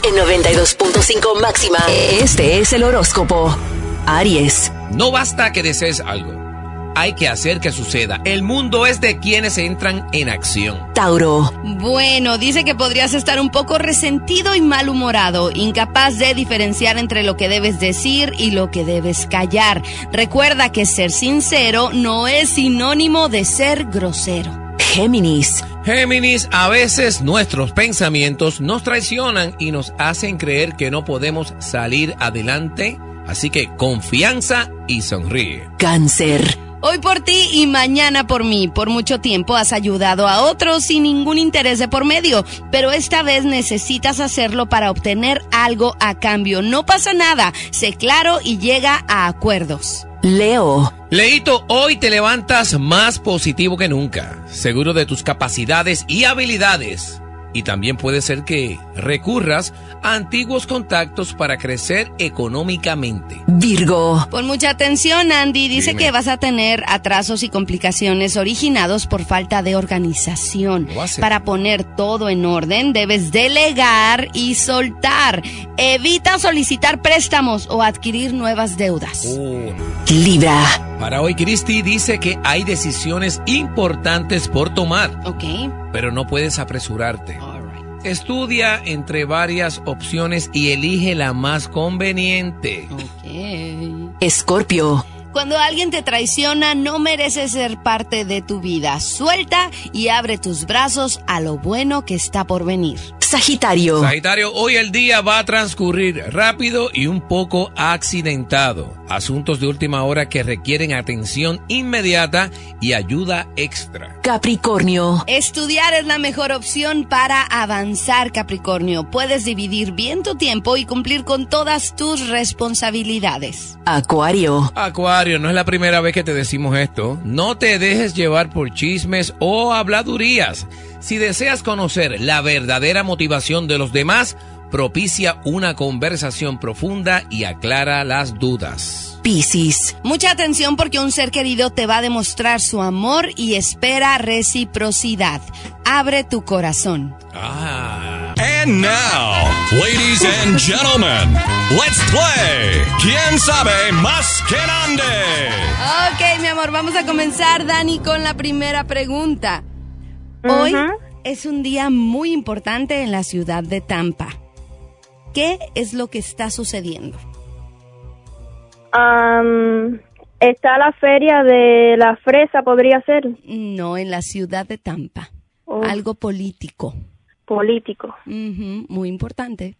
En 92.5 máxima. Este es el horóscopo. Aries. No basta que desees algo. Hay que hacer que suceda. El mundo es de quienes entran en acción. Tauro. Bueno, dice que podrías estar un poco resentido y malhumorado, incapaz de diferenciar entre lo que debes decir y lo que debes callar. Recuerda que ser sincero no es sinónimo de ser grosero. Géminis. Géminis, a veces nuestros pensamientos nos traicionan y nos hacen creer que no podemos salir adelante. Así que confianza y sonríe. Cáncer. Hoy por ti y mañana por mí. Por mucho tiempo has ayudado a otros sin ningún interés de por medio, pero esta vez necesitas hacerlo para obtener algo a cambio. No pasa nada, sé claro y llega a acuerdos. Leo. Leito, hoy te levantas más positivo que nunca, seguro de tus capacidades y habilidades. Y también puede ser que recurras a antiguos contactos para crecer económicamente. Virgo. Pon mucha atención, Andy. Dice Dime. que vas a tener atrasos y complicaciones originados por falta de organización. Lo hace. Para poner todo en orden, debes delegar y soltar. Evita solicitar préstamos o adquirir nuevas deudas. Libra. Para hoy, Cristi dice que hay decisiones importantes por tomar, Ok. pero no puedes apresurarte. All right. Estudia entre varias opciones y elige la más conveniente. Ok. Escorpio. Cuando alguien te traiciona, no mereces ser parte de tu vida. Suelta y abre tus brazos a lo bueno que está por venir. Sagitario. Sagitario, hoy el día va a transcurrir rápido y un poco accidentado. Asuntos de última hora que requieren atención inmediata y ayuda extra. Capricornio. Estudiar es la mejor opción para avanzar, Capricornio. Puedes dividir bien tu tiempo y cumplir con todas tus responsabilidades. Acuario. Acuario, no es la primera vez que te decimos esto. No te dejes llevar por chismes o habladurías. Si deseas conocer la verdadera motivación de los demás, propicia una conversación profunda y aclara las dudas. Piscis. Mucha atención porque un ser querido te va a demostrar su amor y espera reciprocidad. Abre tu corazón. And now, ladies and gentlemen, let's play ¿Quién sabe más que Nande? Ok, mi amor, vamos a comenzar, Dani, con la primera pregunta. Hoy es un día muy importante en la ciudad de Tampa. ¿Qué es lo que está sucediendo? Está la feria de la fresa, podría ser. No, en la ciudad de Tampa. Oh. Algo político. Político. Muy importante.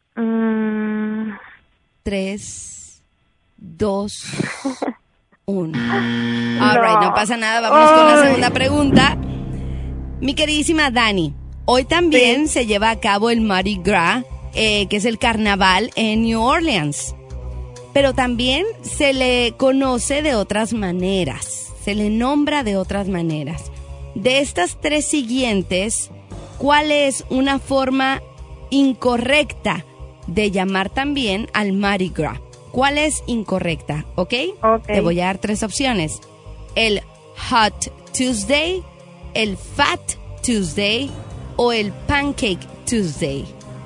3, 2, 1. All right, no pasa nada. Vámonos con la segunda pregunta. Mi queridísima Dani, hoy también se lleva a cabo el Mardi Gras, que es el carnaval en New Orleans. Pero también se le conoce de otras maneras, se le nombra de otras maneras. De estas tres siguientes, ¿cuál es una forma incorrecta de llamar también al Mardi Gras? ¿Cuál es incorrecta? ¿Ok? Te voy a dar tres opciones. El Hot Tuesday, el Fat Tuesday o el Pancake Tuesday.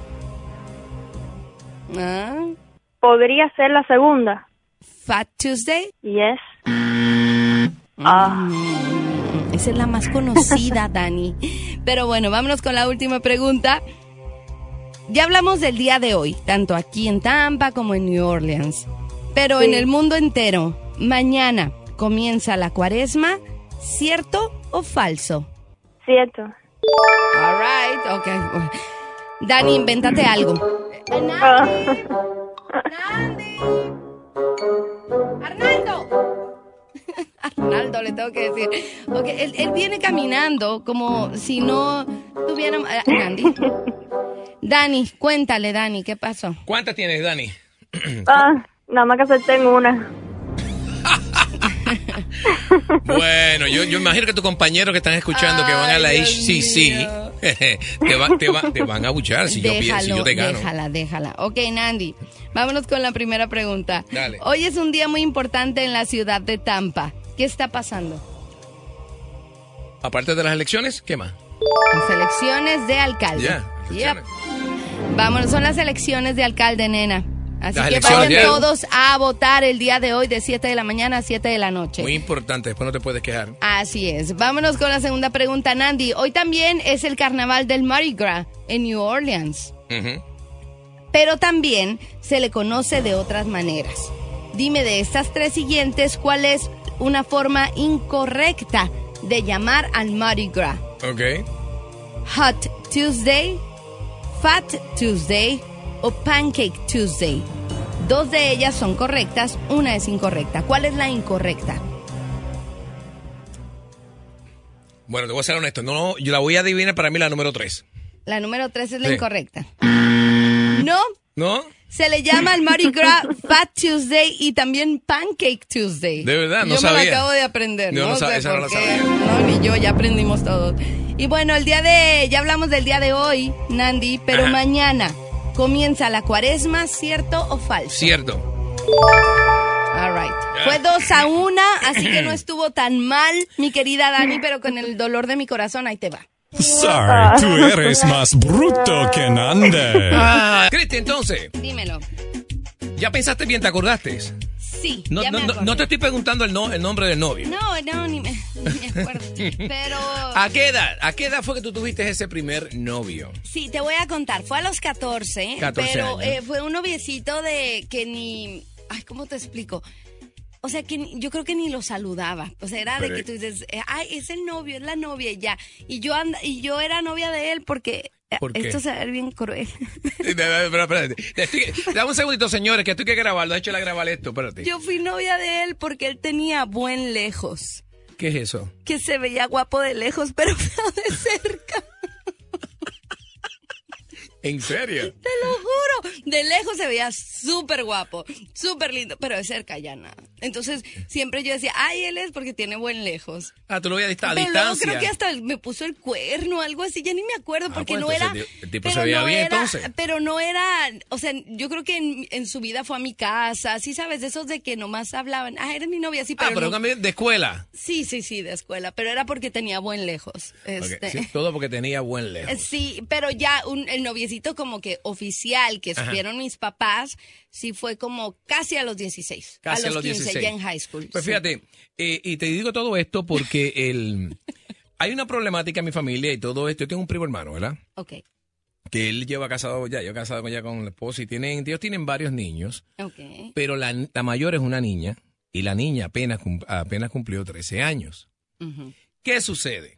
Podría ser la segunda. Fat Tuesday. Yes. Esa es la más conocida, Dani. Pero bueno, vámonos con la última pregunta. Ya hablamos del día de hoy, tanto aquí en Tampa como en New Orleans. Pero en el mundo entero, mañana comienza la Cuaresma, ¿cierto o falso? Cierto. All right, ok. Dani, invéntate algo. Nandi. Arnaldo. Arnaldo, le tengo que decir. Ok, él viene caminando como si no tuviera... Nandi. Dani, cuéntale, Dani, ¿qué pasó? ¿Cuántas tienes, Dani? Nada más que tengo una. Bueno, yo imagino que tus compañeros que están escuchando que van a la HCC te van a abuchar si yo te gano. Déjala. Ok, Nandi, vámonos con la primera pregunta. Dale. Hoy es un día muy importante en la ciudad de Tampa. ¿Qué está pasando? Aparte de las elecciones, ¿qué más? Las elecciones de alcalde. Ya, elecciones. Vámonos, son las elecciones de alcalde, nena. Así Las que elecciones vayan de- todos a votar el día de hoy de 7 de la mañana a 7 de la noche. Muy importante, después no te puedes quejar. Así es. Vámonos con la segunda pregunta, Nandi. Hoy también es el carnaval del Mardi Gras en New Orleans. Ujú. Pero también se le conoce de otras maneras. Dime de estas tres siguientes, ¿cuál es una forma incorrecta de llamar al Mardi Gras? Ok. Hot Tuesday, Fat Tuesday o Pancake Tuesday. Dos de ellas son correctas, una es incorrecta. ¿Cuál es la incorrecta? Bueno, te voy a ser honesto. No, yo la voy a adivinar para mí la número 3. La número 3 es la Sí. incorrecta. No, ¿No? se le llama al Mardi Gras Fat Tuesday y también Pancake Tuesday. De verdad, no yo sabía. me lo acabo de aprender. Yo no no sé esa no por la qué. sabía. No, ni yo, ya aprendimos todos. Y bueno, ya hablamos del día de hoy, Nandi, pero Ajá. mañana comienza la cuaresma, ¿cierto o falso? Cierto. All right. Fue 2-1, así que no estuvo tan mal, mi querida Dani, pero con el dolor de mi corazón, ahí te va. Sorry, tú eres más bruto que Nande. Cristi, entonces, Dímelo. ¿ya pensaste bien? ¿Te acordaste? Sí, No, ya no, me no, acordé. no te estoy preguntando el nombre del novio. No, ni me acuerdo. Pero ¿A qué edad fue que tú tuviste ese primer novio? sí, te voy a contar. Fue a los 14, 14 pero años. fue un noviecito de que ni... Ay, ¿cómo te explico? O sea, que yo creo que ni lo saludaba. O sea, era Pero- de que tú dices, ay, es el novio, es la novia y ya. Y yo era novia de él porque... ¿Por qué? Esto se va a ver bien cruel. Espérate. Dame un segundito, señores, que esto hay que grabarlo. Échale a grabar esto, espérate. Yo fui novia de él porque él tenía buen lejos. ¿Qué es eso? Que se veía guapo de lejos, pero feo de cerca. ¿En serio? Te lo juro. De lejos se veía súper guapo, súper lindo, pero de cerca ya nada. Entonces, siempre yo decía, ay, él es porque tiene buen lejos. Ah, tú lo veías a Pero luego distancia. creo que hasta me puso el cuerno o algo así, ya ni me acuerdo, porque pues no entonces era... el tipo pero se veía no bien, era- entonces. Pero no era, o sea, yo creo que en su vida fue a mi casa, sí sabes, de esos de que nomás hablaban, eres mi novia, sí, pero, Pero no- un amigo de escuela. Sí, de escuela, pero era porque tenía buen lejos. Ok, sí, todo porque tenía buen lejos. Sí, pero ya el noviecito como que oficial que Ajá. supieron mis papás, sí fue como casi a los 16. Casi a los 15, 16. ya en high school. Pues sí. fíjate, y te digo todo esto porque hay una problemática en mi familia y todo esto. Yo tengo un primo hermano, ¿verdad? Ok, Que él lleva casado ya, yo casado ya con la esposa y ellos tienen varios niños, ok. pero la mayor es una niña y la niña apenas cumplió 13 años. Ujú. ¿Qué sucede?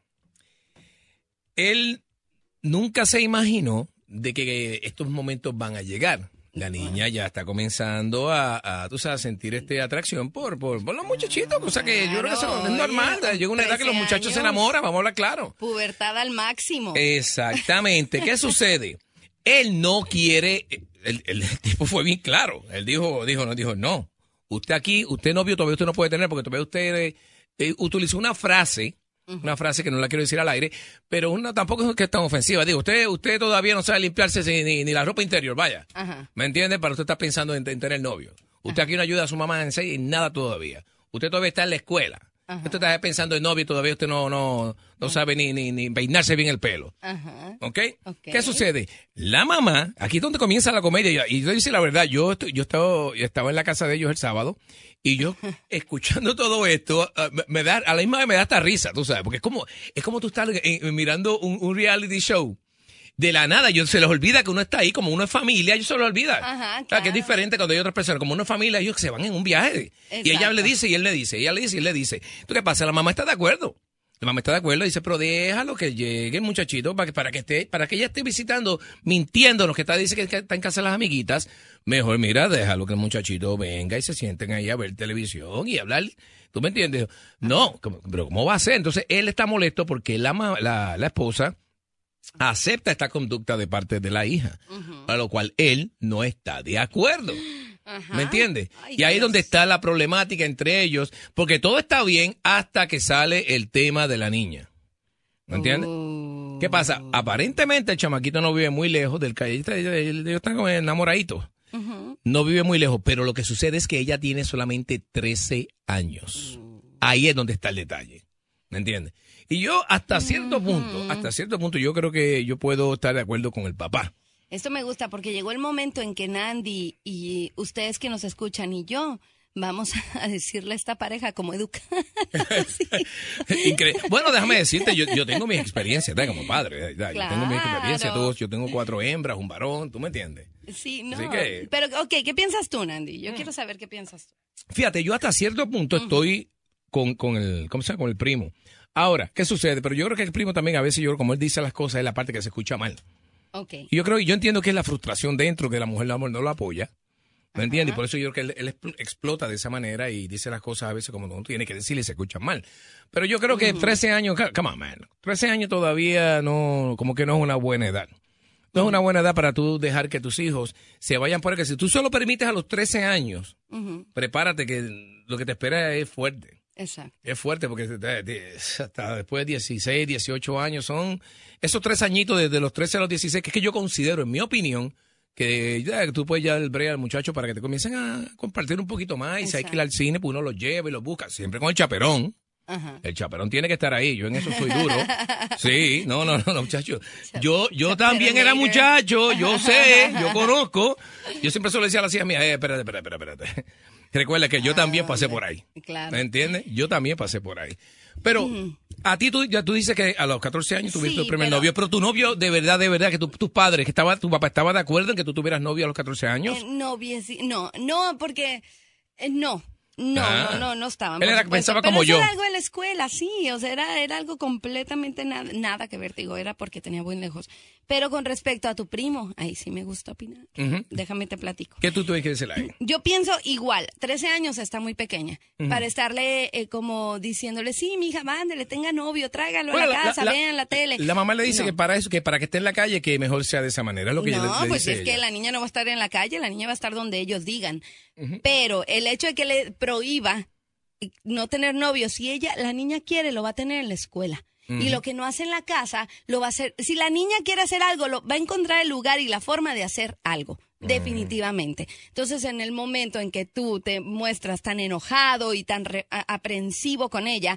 Él nunca se imaginó de que estos momentos van a llegar. La niña ya está comenzando tú sabes, a sentir atracción por los muchachitos, cosa que yo creo que eso Claro, es normal. oye, Llega una edad que los 13 muchachos se años. enamoran, vamos a hablar claro. Pubertad al máximo. Exactamente. ¿Qué sucede? Él no quiere, el tipo fue bien claro. Él dijo, no. Usted aquí, usted novio todavía usted no puede tener porque todavía usted utilizó una frase que no la quiero decir al aire, pero tampoco es que es tan ofensiva. Digo, usted todavía no sabe limpiarse ni la ropa interior, vaya. Ajá. ¿Me entiende? Para usted está pensando en tener novio. Usted aquí no ayuda a su mamá en seis y nada todavía. Usted todavía está en la escuela. Ajá. Usted está pensando en novio y todavía usted no sabe ni peinarse bien el pelo. Ajá. ¿Ok? Ok. ¿Qué sucede? La mamá, aquí es donde comienza la comedia, y yo dice la verdad, yo estaba en la casa de ellos el sábado, y yo escuchando todo esto, a la misma vez me da hasta risa, tú sabes, porque es como tú estás mirando un reality show. De la nada, se les olvida que uno está ahí, como uno es familia, ellos se lo olvidan. Ajá, O sea, que es claro. diferente cuando hay otras personas, como uno es familia, ellos se van en un viaje. Y ella Exacto. le dice, y él le dice, ella le dice, y él le dice. ¿Tú qué pasa? La mamá está de acuerdo. La mamá está de acuerdo, dice, pero déjalo que llegue el muchachito para que ella esté visitando, mintiéndonos, que dice que está en casa de las amiguitas. Mejor, mira, déjalo que el muchachito venga y se sienten ahí a ver televisión y hablar. ¿Tú me entiendes? No, pero ¿cómo va a ser? Entonces, él está molesto porque la esposa acepta esta conducta de parte de la hija, a lo cual él no está de acuerdo. Ajá. ¿Me entiendes? Ay, Y ahí es Dios. donde está la problemática entre ellos, porque todo está bien hasta que sale el tema de la niña. ¿Me entiendes? ¿Qué pasa? Aparentemente el chamaquito no vive muy lejos del calle, ellos están como enamoraditos. No vive muy lejos, pero lo que sucede es que ella tiene solamente 13 años. Ahí es donde está el detalle. ¿Me entiendes? Y yo hasta cierto punto, yo creo que yo puedo estar de acuerdo con el papá. Esto me gusta porque llegó el momento en que Nandi y ustedes que nos escuchan y yo vamos a decirle a esta pareja cómo educar. Sí. Bueno, déjame decirte, yo tengo mis experiencias como padre. Yo tengo mis experiencias, yo tengo 4 hembras, un varón, ¿tú me entiendes? Sí, no. Así que, pero, ¿qué piensas tú, Nandi? Yo quiero saber qué piensas tú. Fíjate, yo hasta cierto punto estoy con el, ¿cómo se llama? Con el primo. Ahora, ¿qué sucede? Pero yo creo que el primo también a veces, como él dice las cosas, es la parte que se escucha mal. Okay. Y yo entiendo que es la frustración dentro, que la mujer no lo apoya. ¿Me entiendes? Y por eso yo creo que él explota de esa manera y dice las cosas a veces como no tiene que decirle y se escuchan mal. Pero yo creo que 13 años, come on, man, 13 años todavía no, como que no es una buena edad. No es una buena edad para tú dejar que tus hijos se vayan por que si tú solo permites a los 13 años, prepárate que lo que te espera es fuerte. Exacto. Es fuerte porque hasta después de 16, 18 años son esos 3 añitos desde los 13 a los 16, que es que yo considero, en mi opinión, que ya tú puedes ya bregar al muchacho para que te comiencen a compartir un poquito más. Y si hay que ir al cine, pues uno los lleva y los busca, siempre con el chaperón. Ajá. El chaperón tiene que estar ahí, yo en eso soy duro. Sí, no, muchacho. Yo también era muchacho, yo sé, yo conozco. Yo siempre solo decía a las hijas mías, espérate. Recuerda que yo también pasé por ahí. Claro. ¿Me entiendes? Yo también pasé por ahí. Pero a ti tú dices que a los 14 años tuviste tu primer novio, pero tu novio de verdad, que tus padres, tu papá estaba de acuerdo en que tú tuvieras novio a los 14 años. No, porque no estaban. Él pensaba como pero yo. Era algo en la escuela, sí, o sea, era algo completamente nada que ver, digo, era porque tenía buen lejos. Pero con respecto a tu primo, ahí sí me gusta opinar. Déjame te platico. ¿Qué tú tienes que decirle ahí? Yo pienso igual, 13 años está muy pequeña, para estarle como diciéndole, sí, mija, mándele, tenga novio, tráigalo a la casa, vean la tele. La mamá le dice que para eso, que para que esté en la calle, que mejor sea de esa manera, es lo que le pues dice es que la niña no va a estar en la calle, la niña va a estar donde ellos digan. Pero el hecho de que le prohíba no tener novio, si la niña quiere, lo va a tener en la escuela. Y lo que no hace en la casa, lo va a hacer. Si la niña quiere hacer algo, va a encontrar el lugar y la forma de hacer algo. Definitivamente. Entonces, en el momento en que tú te muestras tan enojado y tan aprensivo con ella,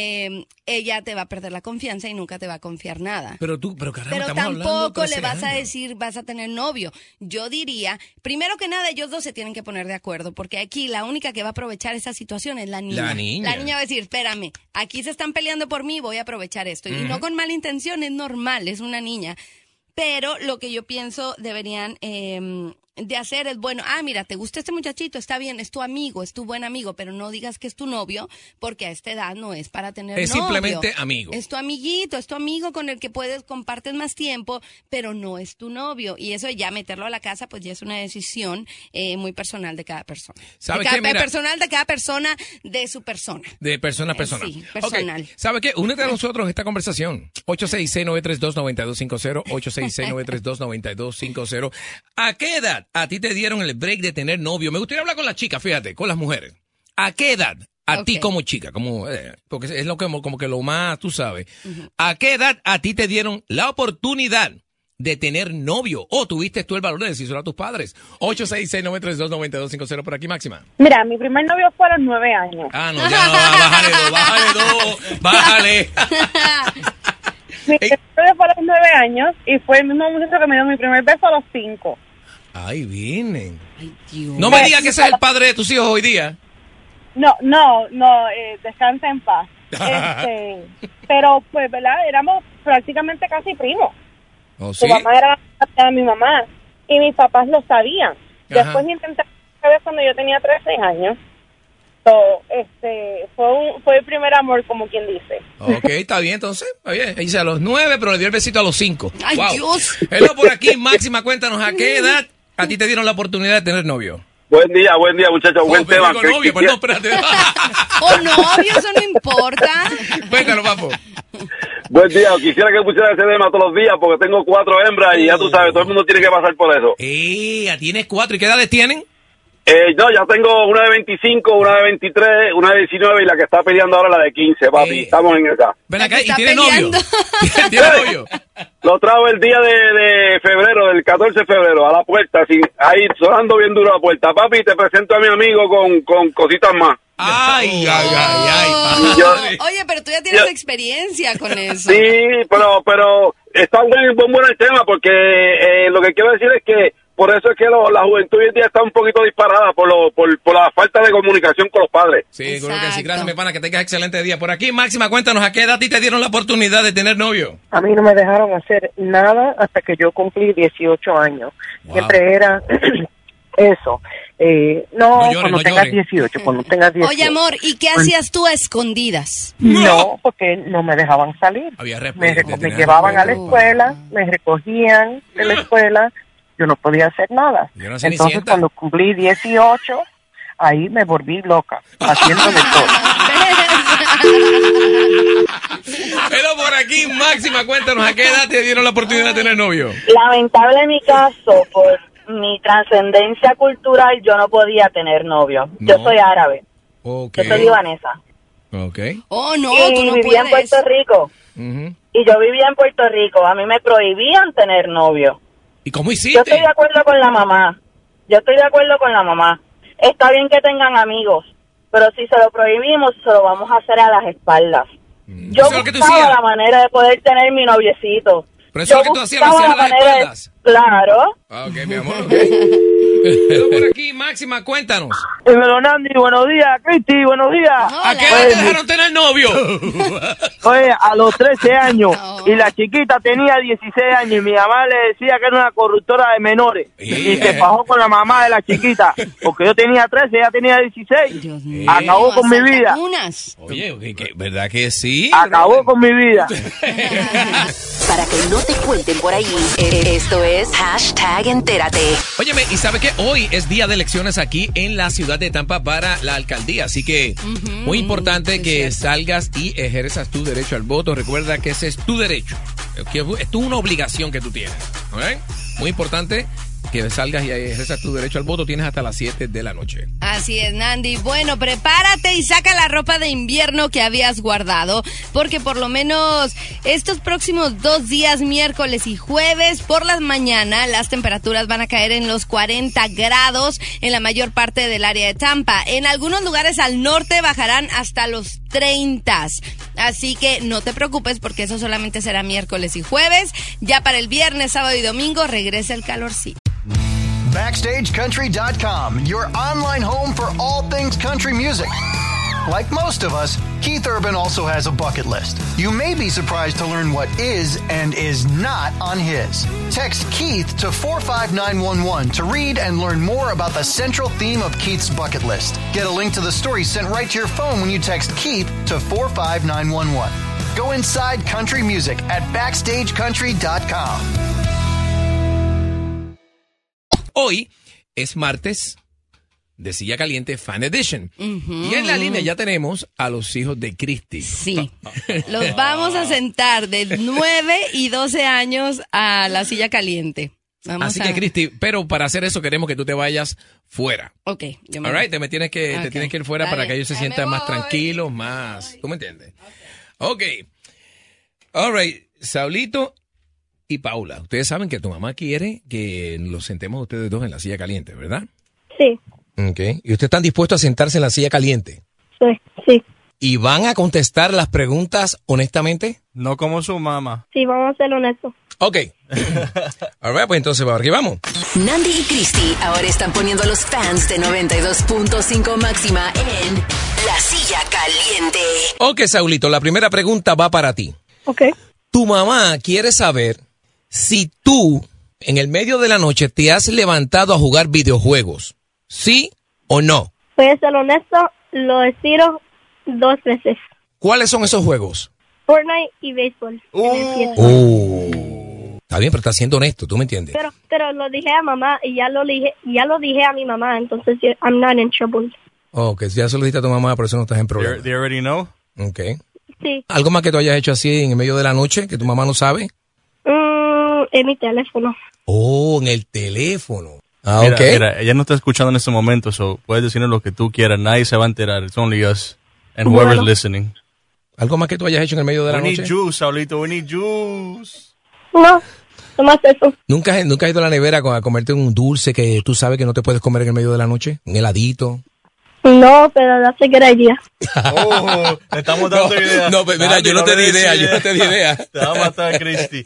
ella te va a perder la confianza y nunca te va a confiar nada. Pero caramba, tampoco le vas a decir, vas a tener novio. Yo diría, primero que nada, ellos dos se tienen que poner de acuerdo, porque aquí la única que va a aprovechar esa situación es la niña. La niña va a decir, espérame, aquí se están peleando por mí, voy a aprovechar esto. Y no con mala intención, es normal, es una niña. Pero lo que yo pienso deberían de hacer es, bueno, mira, te gusta este muchachito, está bien, es tu amigo, es tu buen amigo, pero no digas que es tu novio, porque a esta edad no es para tener novio. Es simplemente amigo. Es tu amiguito, es tu amigo con el que compartes más tiempo, pero no es tu novio. Y eso ya meterlo a la casa, pues ya es una decisión muy personal de cada persona. Personal de cada persona, de su persona. De persona a persona. Sí, personal. Okay. ¿Sabe qué? Únete a nosotros en esta conversación. 866-932-9250, 866-932-9250. ¿A qué edad a ti te dieron el break de tener novio? Me gustaría hablar con las chicas, fíjate, con las mujeres. ¿A qué edad? A ti como chica, porque es lo que como que lo más, tú sabes. ¿A qué edad a ti te dieron la oportunidad de tener novio? ¿O tuviste tú el valor de decírselo a tus padres? 866-932-9250 por aquí, Máxima. Mira, mi primer novio fue a los 9 años. No, bájale. Mi primer novio fue a los 9 años y fue el mismo muchacho que me dio mi primer beso a los 5. Ay, vienen. Ay, Dios. No me digas que ese es el padre de tus hijos hoy día. No, descansa en paz. Pero, pues, ¿verdad? Éramos prácticamente casi primos. ¿Oh, sí? Su mamá era la de mi mamá y mis papás lo sabían. Después intenté una vez cuando yo tenía 13 años. Fue el primer amor, como quien dice. Ok, está bien, entonces. Está bien. Dice a los 9, pero le dio el besito a los 5. ¡Ay, wow. Dios! Hello por aquí, Máxima, cuéntanos, ¿a qué edad a ti te dieron la oportunidad de tener novio? Buen día, muchachos. Buen tema. Novio, perdón, espérate. Novio, eso no importa. Cuéntalo, papo. Buen día. Quisiera que pusiera ese tema todos los días porque tengo 4 hembras y ya tú sabes, todo el mundo tiene que pasar por eso. ¿Tienes 4? ¿Y qué edades tienen? No, ya tengo una de 25, una de 23, una de 19 y la que está peleando ahora la de 15, papi. Estamos en esa. Ven acá, ¿y está tiene novio? peleando. ¿Tiene novio? Lo trajo el día de febrero, del 14 de febrero, a la puerta, ahí sonando bien duro la puerta. Papi, te presento a mi amigo con cositas más. Ay. Oye, pero tú ya tienes experiencia con eso. Sí, pero está bueno el tema, porque lo que quiero decir es que por eso es que la juventud hoy en día está un poquito disparada por la falta de comunicación con los padres. Sí, creo que sí. Gracias, mi pana, que tengas excelente día. Por aquí, Máxima, cuéntanos, ¿a qué edad te dieron la oportunidad de tener novio? A mí no me dejaron hacer nada hasta que yo cumplí 18 años. Wow. Siempre era eso. No llores, cuando no tengas llores. 18, cuando tengas 18. Oye, amor, ¿y qué hacías tú a escondidas? No, porque no me dejaban salir. Había Me respeto. llevaban a la escuela, me recogían de la escuela, yo no podía hacer nada. Yo no sé ni Entonces, sienta. cuando cumplí 18, ahí me volví loca, haciendo de todo. Pero por aquí, Máxima, cuéntanos, ¿a qué edad te dieron la oportunidad de tener novio? Lamentable en mi caso, por mi trascendencia cultural, yo no podía tener novio. Yo No. soy árabe. Ok. Yo soy libanesa. Ok. Oh, no, y tú no vivía en puedes. Puerto Rico. Ujú. Y yo vivía en Puerto Rico. A mí me prohibían tener novio. ¿Y cómo Yo hiciste? estoy de acuerdo con la mamá. Está bien que tengan amigos, pero si se lo prohibimos, se lo vamos a hacer a las espaldas. Yo ¿Eso es lo que tú buscaba hacías? la manera de poder tener mi noviecito. Pero eso es lo que tú hacías, lo buscaba hacías a las la manera de- espaldas. Claro. Ah, ok, mi amor. Ok. Pero por aquí, Máxima, cuéntanos. Dímelo, Nandi, buenos días. Cristi, buenos días. Hola. ¿A qué edad te dejaron tener novio? Oye, a los 13 años. No. Y la chiquita tenía 16 años. Y mi mamá le decía que era una corruptora de menores. Y se bajó con la mamá de la chiquita. Porque yo tenía 13, ella tenía 16. Dios mío. Acabó con mi vida. Unas. Oye, ¿verdad que sí? Acabó con mi vida. Para que no te cuenten por ahí, esto es #entérate. Óyeme, ¿y sabe qué? Hoy es día de elecciones aquí en la ciudad de Tampa para la alcaldía, así que muy importante que salgas y ejerzas tu derecho al voto. Recuerda que ese es tu derecho, que es una obligación que tú tienes. ¿Ok? Muy importante que salgas y ejerzas tu derecho al voto. Tienes hasta las 7 de la noche. Así es, Nandi. Bueno, prepárate y saca la ropa de invierno que habías guardado, porque por lo menos estos próximos 2 días, miércoles y jueves, por las mañanas, las temperaturas van a caer en los 40 grados en la mayor parte del área de Tampa. En algunos lugares al norte bajarán hasta los 30. Así que no te preocupes porque eso solamente será miércoles y jueves. Ya para el viernes, sábado y domingo regresa el calorcito. BackstageCountry.com, your online home for all things country music. Like most of us, Keith Urban also has a bucket list. You may be surprised to learn what is and is not on his. Text Keith to 45911 to read and learn more about the central theme of Keith's bucket list. Get a link to the story sent right to your phone when you text Keith to 45911. Go inside country music at BackstageCountry.com. Hoy es martes de Silla Caliente Fan Edition. Y en la línea ya tenemos a los hijos de Cristi. Sí, los vamos a sentar de 9 y 12 años a la silla caliente. Vamos Así que, Cristi, pero para hacer eso queremos que tú te vayas fuera. Ok, yo me All voy. right, te tienes que ir fuera Dale. para que ellos se Ahí sientan me más voy. tranquilos, más... ¿Tú me entiendes? Ok. All right, Saulito y Paula, ustedes saben que tu mamá quiere que los sentemos ustedes dos en la silla caliente, ¿verdad? Sí, Ok. ¿Y ustedes están dispuestos a sentarse en la silla caliente? sí. ¿Y van a contestar las preguntas honestamente? No como su mamá. Sí, vamos a ser honestos. Ok. All right, pues entonces, aquí vamos. Nandi y Cristi ahora están poniendo a los fans de 92.5 Máxima en la silla caliente. Ok, Saulito, la primera pregunta va para ti. Ok. Tu mamá quiere saber si tú, en el medio de la noche, te has levantado a jugar videojuegos. ¿Sí o no? Voy a ser honesto, lo he sido 2 veces. ¿Cuáles son esos juegos? Fortnite y béisbol. en el pie. Está bien, pero estás siendo honesto, ¿tú me entiendes? Pero lo dije a mamá y ya lo dije a mi mamá, entonces I'm not in trouble. Ok, si ya se lo dijiste a tu mamá, por eso no estás en problema. They already know. Ok. Sí. ¿Algo más que tú hayas hecho así en el medio de la noche que tu mamá no sabe? En mi teléfono. Oh, en el teléfono. Ah, mira, ok. Mira, ella no está escuchando en este momento, so puedes decirle lo que tú quieras. Nadie se va a enterar. It's only us and whoever's listening. ¿Algo más que tú hayas hecho en el medio de la We noche? need juice, Saulito. We need juice. No, nomás eso. ¿Nunca has ido a la nevera a comerte un dulce que tú sabes que no te puedes comer en el medio de la noche? ¿Un heladito? No, pero that's a good idea. Oh, le estamos dando ideas. No, pero mira, yo no te di idea. Te va a matar, Cristi.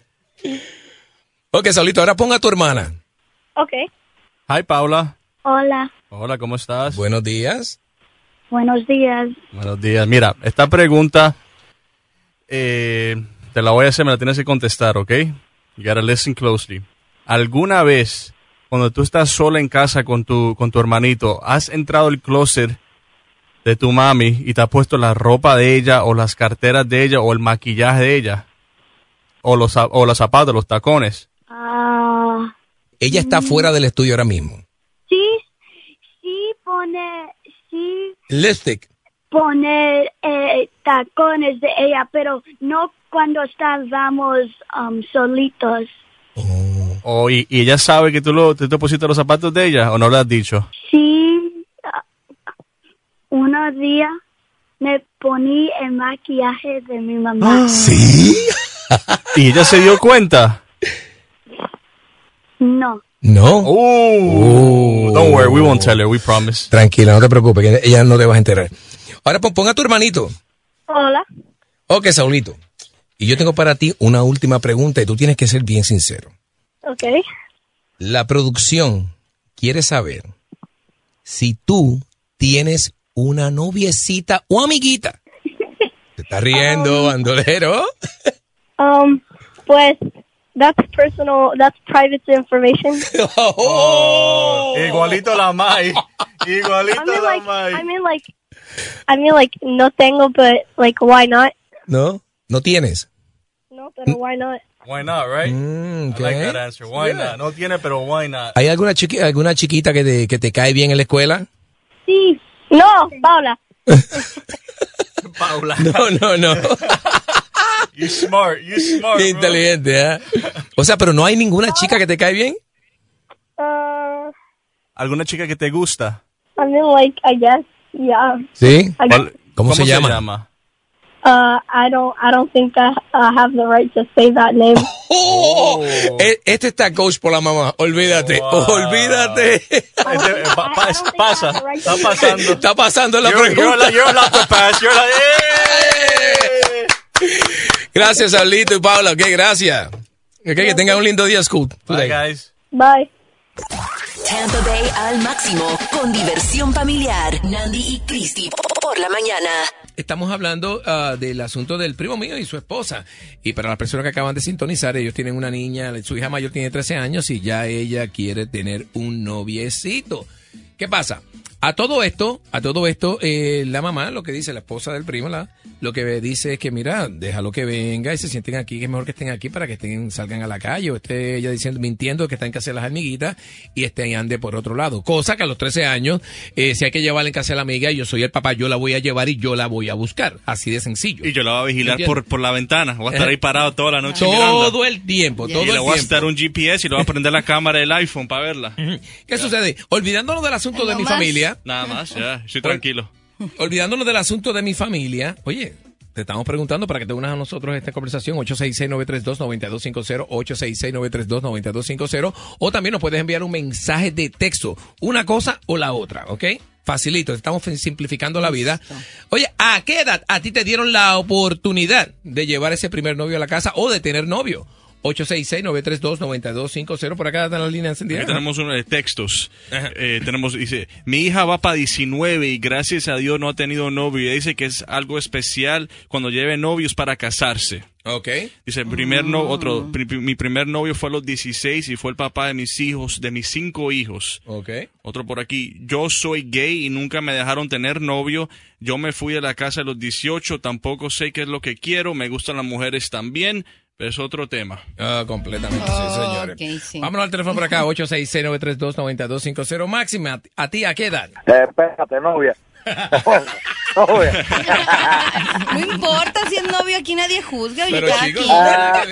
Ok, Saulito, ahora ponga a tu hermana. Okay. Hi, Paula. Hola. Hola, ¿cómo estás? Buenos días. Buenos días. Buenos días. Mira, esta pregunta te la voy a hacer, me la tienes que contestar, ¿ok? You gotta listen closely. ¿Alguna vez, cuando tú estás sola en casa con tu hermanito, has entrado al closet de tu mami y te has puesto la ropa de ella o las carteras de ella o el maquillaje de ella? O los zapatos, los tacones. Ella está fuera del estudio ahora mismo. Sí Lipstick. pone tacones de ella, pero no cuando estábamos solitos. Oh, y ella sabe que tú te pusiste los zapatos de ella o no le has dicho. Sí, unos días me poní el maquillaje de mi mamá. ¿Sí? ¿Y ella se dio cuenta? No. No. Don't worry, we won't tell her, we promise. Tranquila, no te preocupes, que ella no te va a enterar. Ahora ponga a tu hermanito. Hola. Ok, Saulito. Y yo tengo para ti una última pregunta y tú tienes que ser bien sincero. Okay. La producción quiere saber si tú tienes una noviecita o amiguita. ¿Te estás riendo, bandolero? Pues, that's private information. Igualito la Mai. Igualito la Mai. I mean, no tengo, but, why not? ¿No? ¿No tienes? No, pero why not? Why not, right? I like that answer. Why not? No tiene, pero why not? ¿Hay alguna chiquita que te cae bien en la escuela? Sí. No, Paula. Paula. No. You smart, Qué inteligente, ¿eh? O sea, pero no hay ninguna chica que te cae bien. ¿Alguna chica que te gusta? I mean, I guess, yeah. ¿Sí? ¿Cómo se llama? I don't think I have the right to say that name. Este está coach por la mamá. Olvídate, olvídate. Pasa. Está pasando. Está pasando la pregunta. You're allowed to pass. Gracias, Saulito y Paula. Ok, gracias. Ok, que tengan un lindo día, Scoot. Bye, guys. Bye. Tampa Bay al máximo con diversión familiar. Nandi y Cristi por la mañana. Estamos hablando del asunto del primo mío y su esposa. Y para las personas que acaban de sintonizar, ellos tienen una niña, su hija mayor tiene 13 años y ya ella quiere tener un noviecito. ¿Qué pasa? A todo esto, la mamá, lo que dice la esposa del primo, lo que dice es que mira, déjalo que venga y se sienten aquí, que es mejor que estén aquí para que salgan a la calle, o esté ella mintiendo que está en casa de las amiguitas y ande por otro lado. Cosa que a los 13 años, si hay que llevarla en casa de la amiga y yo soy el papá, yo la voy a llevar y yo la voy a buscar. Así de sencillo. Y yo la voy a vigilar por la ventana. Voy a estar ahí parado toda la noche todo el tiempo. Y le voy a estar un GPS y le voy a prender la cámara del iPhone para verla. ¿Qué sucede? Olvidándonos del asunto de mi familia. Nada más, ya, estoy tranquilo. Olvidándonos del asunto de mi familia, oye, te estamos preguntando para que te unas a nosotros a esta conversación, 866-932-9250, 866-932-9250, o también nos puedes enviar un mensaje de texto, una cosa o la otra, ¿ok? Facilito, estamos simplificando la vida. Oye, ¿a qué edad a ti te dieron la oportunidad de llevar ese primer novio a la casa o de tener novio? 866-932-9250. Por acá están las líneas encendidas. Tenemos unos textos. Dice, mi hija va para 19 y gracias a Dios no ha tenido novio. Y dice que es algo especial cuando lleve novios para casarse. Ok. Dice, mi primer novio fue a los 16 y fue el papá de mis hijos, de mis 5 hijos. Ok. Otro por aquí, yo soy gay y nunca me dejaron tener novio. Yo me fui de la casa a los 18, tampoco sé qué es lo que quiero. Me gustan las mujeres también. Es otro tema. Completamente, sí, señores. Okay, sí. Vámonos al teléfono por acá, 866-932-9250. Máxima, ¿a ti a qué edad? Espérate, novia. novia. No importa si es novio, aquí nadie juzga. Pero cada chicos, quien.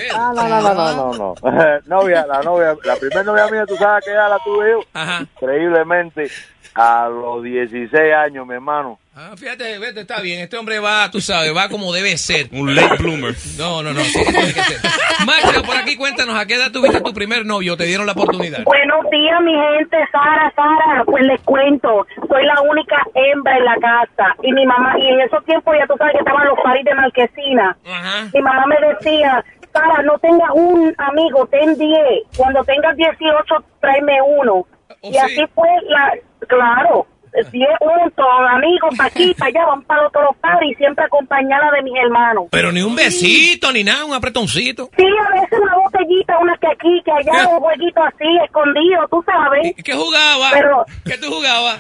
No. Novia, la primera novia mía, tú sabes que ya la tuve yo. Ajá. Increíblemente, a los 16 años, mi hermano. Ah, fíjate, vete, está bien. Este hombre va, tú sabes, va como debe ser. Un late bloomer. No, sí, tiene que ser. Máximo, por aquí cuéntanos, ¿a qué edad tuviste tu primer novio? ¿Te dieron la oportunidad? Buenos días, mi gente. Sara, pues les cuento. Soy la única hembra en la casa. Y mi mamá, y en esos tiempos ya tú sabes que estaban los paris de Marquesina. Ajá. Mi mamá me decía, Sara, no tengas un amigo, ten 10. Cuando tengas 18, tráeme uno. Y así fue claro. 10 juntos, amigos, para aquí, para allá, van para otros paris, siempre acompañada de mis hermanos. Pero ni un besito, ni nada, un apretoncito. Sí, a veces una botellita, una que aquí, que allá, un jueguito así, escondido, tú sabes. ¿Qué jugaba? Pero, ¿qué tú jugabas?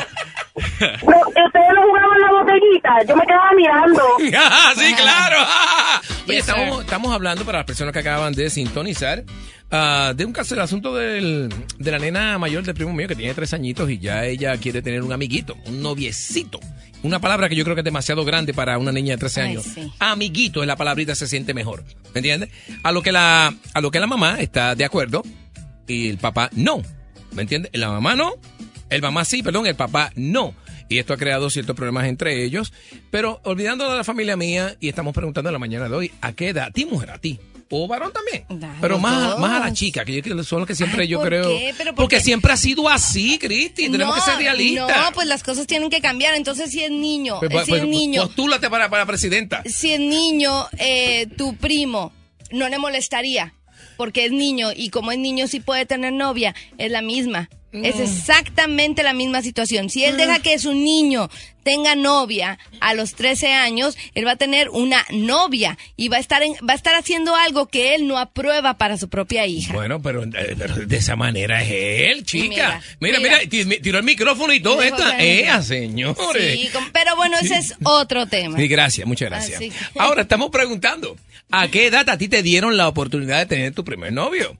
Pero, ustedes no jugaban la botellita, yo me quedaba mirando. Sí, claro. Oye, estamos hablando, para las personas que acaban de sintonizar, de un caso, el asunto de la nena mayor del primo mío que tiene 3 añitos y ya ella quiere tener un amiguito, un noviecito. Una palabra que yo creo que es demasiado grande para una niña de 13 años. Sí. Amiguito es la palabrita, se siente mejor. ¿Me entiendes? A lo que la mamá está de acuerdo y el papá no. ¿Me entiendes? La mamá no, el papá no. Y esto ha creado ciertos problemas entre ellos. Pero olvidando de la familia mía, y estamos preguntando en la mañana de hoy, ¿a qué edad? ¿A ti, mujer? ¿A ti? O varón también. Claro, pero más a la chica, que son los que siempre yo creo. Porque siempre ha sido así, Cristi. Tenemos que ser realistas. No, pues las cosas tienen que cambiar. Entonces, si es niño, postúlate para presidenta. Si es niño, tu primo no le molestaría. Porque es niño, y como es niño sí puede tener novia, es la misma. Es exactamente la misma situación. Si él deja que su niño tenga novia a los 13 años, él va a tener una novia y va a estar haciendo algo que él no aprueba para su propia hija. Bueno, pero de esa manera es él, chica. Mira, tiró el micrófono y todo esto. Señores. Sí, pero bueno, ese es otro tema. Sí, gracias, muchas gracias. Ahora estamos preguntando, ¿a qué edad a ti te dieron la oportunidad de tener tu primer novio?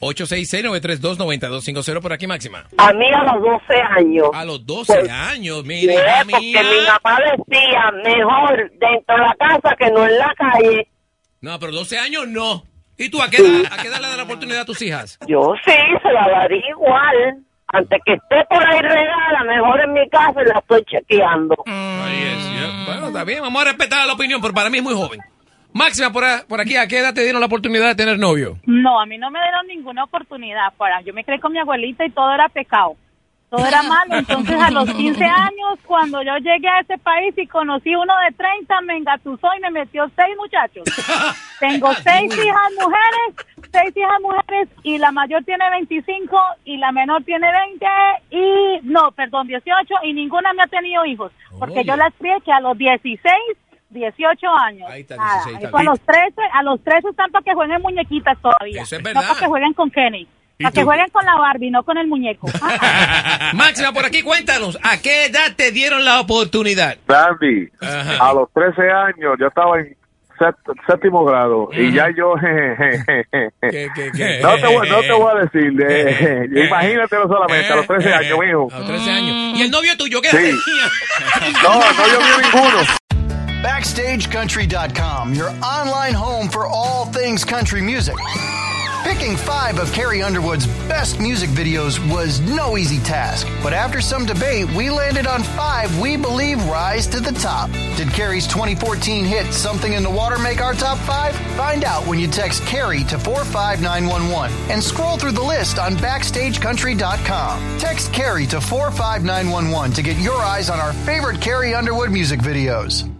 866-932-9250 por aquí, Máxima. A mí a los 12 años. A los 12 años, mira, porque mi mamá decía, mejor dentro de la casa que no en la calle. No, pero 12 años no. ¿Y tú a qué edad le das la oportunidad a tus hijas? Yo sí, se la daría igual. Antes que esté por ahí regada, mejor en mi casa la estoy chequeando. Bueno, está bien, vamos a respetar la opinión, pero para mí es muy joven. Máxima, por aquí, ¿a qué edad te dieron la oportunidad de tener novio? No, a mí no me dieron ninguna oportunidad. Yo me crié con mi abuelita y todo era pecado. Todo era malo. Entonces, a los 15 años, cuando yo llegué a ese país y conocí uno de 30, me engatusó y me metió 6 muchachos. Tengo 6 hijas mujeres, y la mayor tiene 25 y la menor tiene 18, y ninguna me ha tenido hijos. Porque yo las crié que a los 18 años. Ahí está, 16. A los 13 están para que jueguen muñequitas todavía. Eso es verdad. No para que jueguen con Kenny. Para que jueguen con la Barbie, no con el muñeco. Máxima, por aquí, cuéntanos, ¿a qué edad te dieron la oportunidad? Sandy, a los 13 años yo estaba en séptimo grado y ya yo No te voy a decir imagínatelo solamente a los 13 años, mijo. A los 13 años. ¿Y el novio tuyo qué edad tenía? No yo vi ninguno. BackstageCountry.com, your online home for all things country music. Picking 5 of Carrie Underwood's best music videos was no easy task, but after some debate, we landed on 5 we believe rise to the top. Did Carrie's 2014 hit Something in the Water make our top 5? Find out when you text Carrie to 45911 and scroll through the list on BackstageCountry.com. Text Carrie to 45911 to get your eyes on our favorite Carrie Underwood music videos.